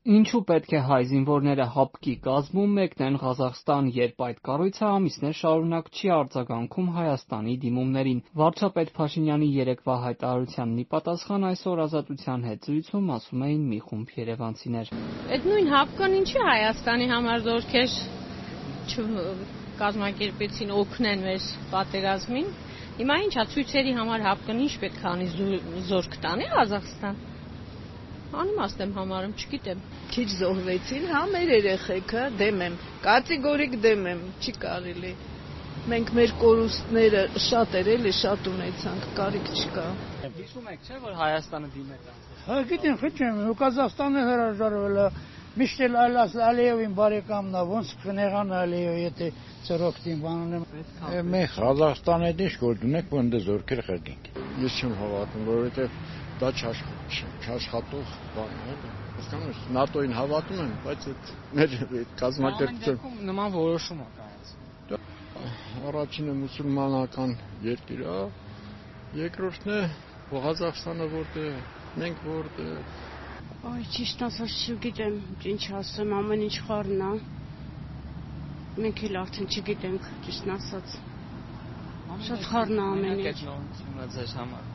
Ինչու պետք է հայ զինվորները ՀԱՊԿ-ի կազմում մեկնեն Ղազախստան, երբ այդ կառույցը ամիսներ շարունակ չի արձագանքում Հայաստանի դիմումներին։ Վարչապետ Փաշինյանի երեկվա հայտարարությանն ի պատասխան այսօր Ազատության հետ զրույցում ասում էին մի խումբ երևանցիներ։ Այդ նույն ՀԱՊԿ-ն ինչի Հայաստանի համար զորքեր կազմակերպեցին օգնեն մեր պատերազմին։ Հիմա ինչա ցույցերի համար ՀԱՊԿ-ն ինչ պետք է անի զորք տանի Ղազախստան։ Անիմաստ եմ համարում, չգիտեմ։ Քիչ զոհվեցին, հա մեր երեխեքը, դեմ եմ, կատեգորիկ դեմ եմ, չի կարելի։ Մենք մեր կորուստները շատ էր էլի, շատ ունեցանք, կարիք չկա։ Հիշում եք, չէ՞ որ Հայաստանը դիմեց այն։ Հա գիտեմ, խիչեմ, Ղազախստանը հրաժարվել է, միշտ էլ Ալիևին բարեկամն է, ոնց կնեղան Ալիևը, եթե ծրոքտին բանանեմ։ Մենք Ղազախստանը դիշ որ դունենք, որ ընդ զորքեր խրգենք։ Ես չեմ հավատում, որովհետև դա չաշխատող բան է։ Հասկանում ես, ՆԱՏՕ-ին հավատում եմ, բայց այդ մեր կազմակերպություն նման որոշում է կայացել։ Առաջինը մուսուլմանական երկիր է, երկրորդն է Ղազախստանը որտեղ, մենք որտեղ։ Այ ճիշտ ասած չգիտեմ, ինչ ասեմ, ամեն ինչ խառն է։ Մենք էլ արդեն չգիտենք, ճիշտն ասած։ Շատ խառն է ամեն ինչ։ Ձեզ համար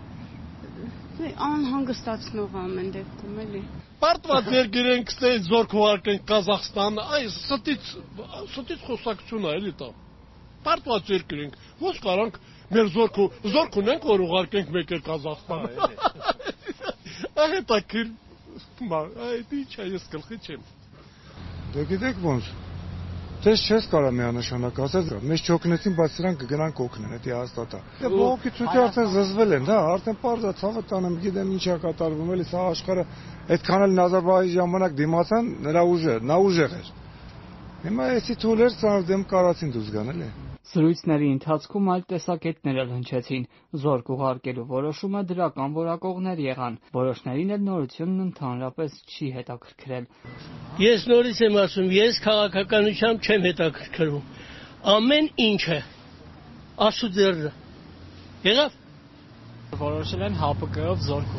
Անհանգստացնող ամեն դեպքում էլի։ Պարտված երկիր ենք ստե զորք ուղարկենք Ղազախստան, այս ստից խոսակցություն է էլի տա։ Պարտված երկիր ենք, ոնց կարանք մեր զորք ունենք, որ ուղարկենք մեկ էլ Ղազախստան։ Հետաքրքիր, այդ ինչ է, ես գլխի չեմ։ Դե գիտեք ոնց։ Դες չես կարա միանշանակ ասած, մեզ չօգնեցին, բայց սրանք կգնան կօգնեն, դա հաստատ է։ Դե բողոքի ցույցը արդեն զզվել են, դա արդեն պարզ է, ցավը տանեմ, գիտեմ ինչա կատարվում, էլի սա աշխարհը այդքան էլ Նազարբայեվի ժամանակ դիմացան, նրա նա ուժեղ էր։ Հիմա էսի թուլեր ցավ դեմ կարացին դուրս գան, էլի։ Զրույցների ընթացքում այլ տեսակետներ էլ հնչեցին։ Զորք ուղարկելու որոշումը դրական որակողներ եղան։ Որոշներին էլ նորությունն ընդհանրապես չի հետաքրքրել։ Ես նորից եմ ասում, ես քաղաքականությամբ չեմ հետաքրքրում։ Ամեն ինչը ասուդերը։ Եղավ։ Որոշել են ՀԱՊԿ-ով զորք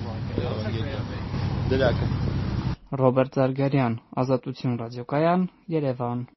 ուղարկել։ Դրական։ Ռոբերտ Զարգարյան, Ազատություն ռադիոկայան, Երևան։